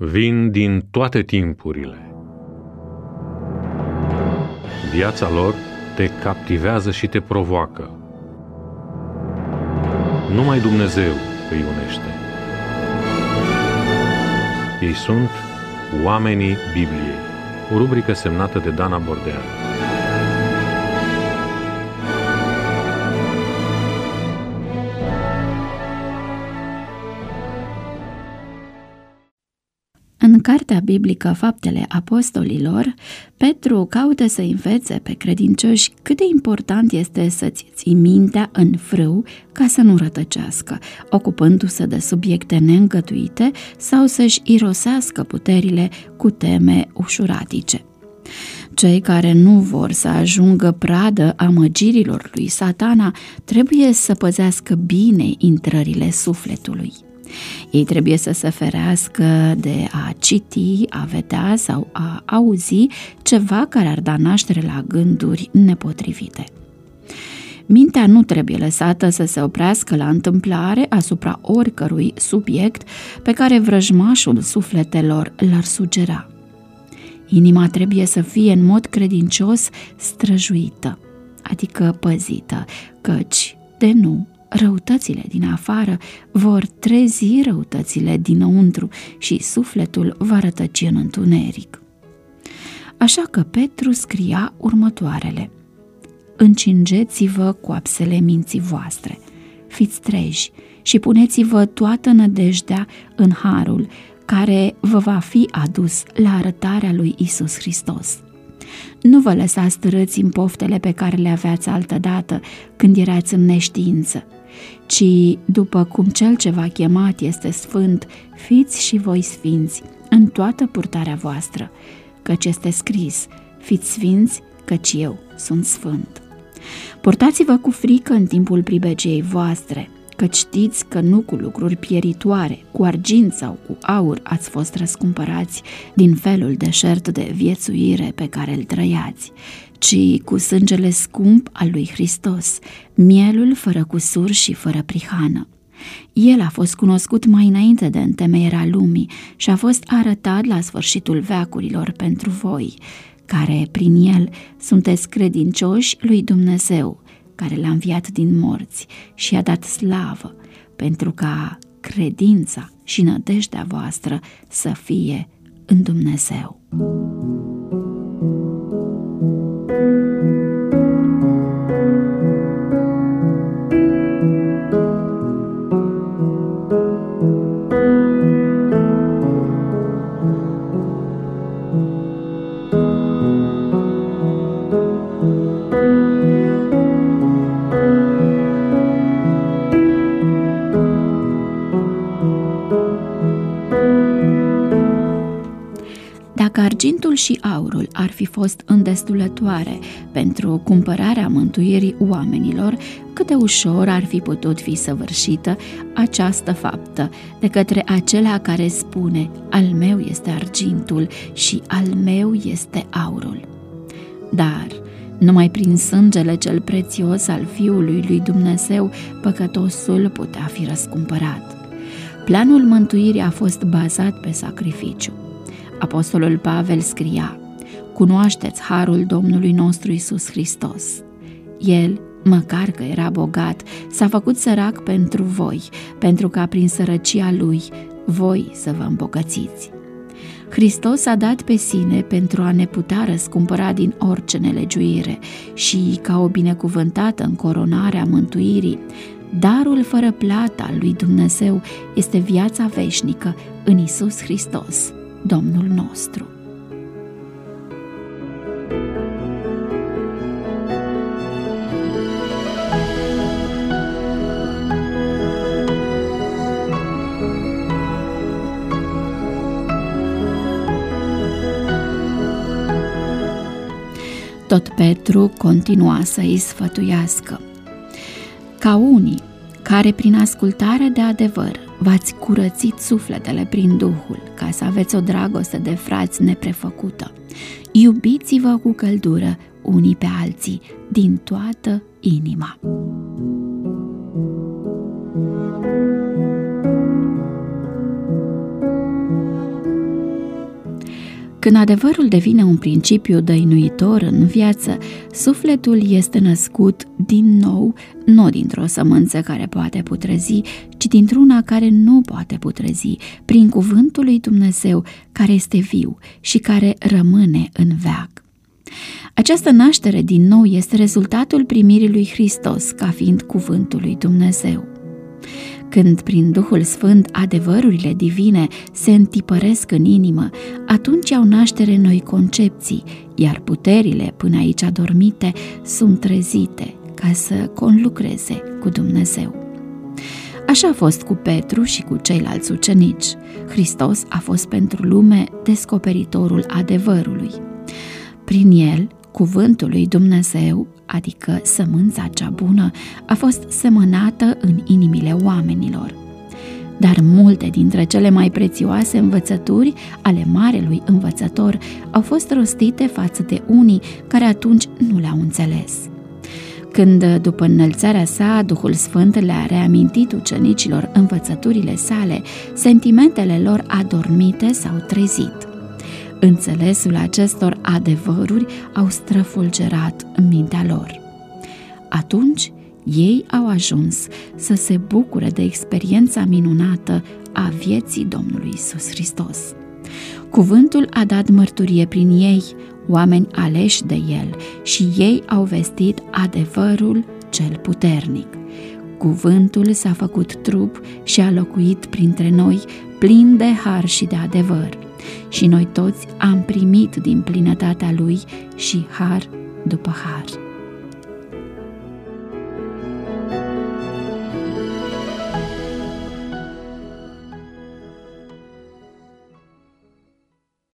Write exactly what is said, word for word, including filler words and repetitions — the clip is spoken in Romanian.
vin din toate timpurile. Viața lor te captivează și te provoacă. Numai Dumnezeu îi unește. Ei sunt Oamenii Bibliei, o rubrică semnată de Dana Bordean. În cartea biblică Faptele Apostolilor, Petru caută să învețe pe credincioși cât de important este să-ți ții mintea în frâu ca să nu rătăcească, ocupându-se de subiecte neîngătuite sau să-și irosească puterile cu teme ușuratice. Cei care nu vor să ajungă pradă amăgirilor lui Satana trebuie să păzească bine intrările sufletului. Ei trebuie să se ferească de a citi, a vedea sau a auzi ceva care ar da naștere la gânduri nepotrivite. Mintea nu trebuie lăsată să se oprească la întâmplare asupra oricărui subiect pe care vrăjmașul sufletelor l-ar sugera. Inima trebuie să fie în mod credincios străjuită, adică păzită, căci, de nu, răutățile din afară vor trezi răutățile dinăuntru și sufletul va rătăci în întuneric. Așa că Petru scria următoarele: încingeți-vă coapsele minții voastre, fiți treji și puneți-vă toată nădejdea în harul care vă va fi adus la arătarea lui Iisus Hristos. Nu vă lăsați târâți în poftele pe care le aveați altădată când erați în neștiință, ci după cum cel ce v-a chemat este sfânt, fiți și voi sfinți în toată purtarea voastră, căci este scris: fiți sfinți, căci eu sunt sfânt. Purtați-vă cu frică în timpul pribegiei voastre, căci știți că nu cu lucruri pieritoare, cu argint sau cu aur ați fost răscumpărați din felul deșert de viețuire pe care îl trăiați, ci cu sângele scump al lui Hristos, mielul fără cusur și fără prihană. El a fost cunoscut mai înainte de întemeierea lumii și a fost arătat la sfârșitul veacurilor pentru voi, care prin el sunteți credincioși lui Dumnezeu, care l-a înviat din morți și i-a dat slavă, pentru ca credința și nădejdea voastră să fie în Dumnezeu. Dacă argintul și aurul ar fi fost îndestulătoare pentru cumpărarea mântuirii oamenilor, cât de ușor ar fi putut fi săvârșită această faptă de către acela care spune: al meu este argintul și al meu este aurul. Dar numai prin sângele cel prețios al Fiului lui Dumnezeu păcătosul putea fi răscumpărat. Planul mântuirii a fost bazat pe sacrificiu. Apostolul Pavel scria: cunoașteți harul Domnului nostru Iisus Hristos. El, măcar că era bogat, s-a făcut sărac pentru voi, pentru ca prin sărăcia lui voi să vă îmbogățiți. Hristos a dat pe sine pentru a ne putea răscumpăra din orice nelegiuire și, ca o binecuvântată încoronare a mântuirii, darul fără plată al lui Dumnezeu este viața veșnică în Iisus Hristos, Domnul nostru. Tot Petru continua să-i sfătuiască: ca unii care prin ascultare de adevăr v-ați curățit sufletele prin Duhul, ca să aveți o dragoste de frați neprefăcută, iubiți-vă cu căldură unii pe alții din toată inima. Când adevărul devine un principiu dăinuitor în viață, sufletul este născut din nou, nu dintr-o sămânță care poate putrezi, ci dintr-una care nu poate putrezi, prin cuvântul lui Dumnezeu, care este viu și care rămâne în veac. Această naștere din nou este rezultatul primirii lui Hristos ca fiind cuvântul lui Dumnezeu. Când prin Duhul Sfânt adevărurile divine se întipăresc în inimă, atunci au naștere noi concepții, iar puterile până aici adormite sunt trezite ca să conlucreze cu Dumnezeu. Așa a fost cu Petru și cu ceilalți ucenici. Hristos a fost pentru lume descoperitorul adevărului. Prin el, cuvântul lui Dumnezeu, adică sămânța cea bună, a fost semănată în inimile oamenilor. Dar multe dintre cele mai prețioase învățături ale marelui învățător au fost rostite față de unii care atunci nu le-au înțeles. Când, după înălțarea sa, Duhul Sfânt le-a reamintit ucenicilor învățăturile sale, sentimentele lor adormite s-au trezit. Înțelesul acestor adevăruri au străfulgerat în mintea lor. Atunci, ei au ajuns să se bucure de experiența minunată a vieții Domnului Iisus Hristos. Cuvântul a dat mărturie prin ei, oameni aleși de El, și ei au vestit adevărul cel puternic. Cuvântul s-a făcut trup și a locuit printre noi, plin de har și de adevăr. Și noi toți am primit din plinătatea Lui și har după har.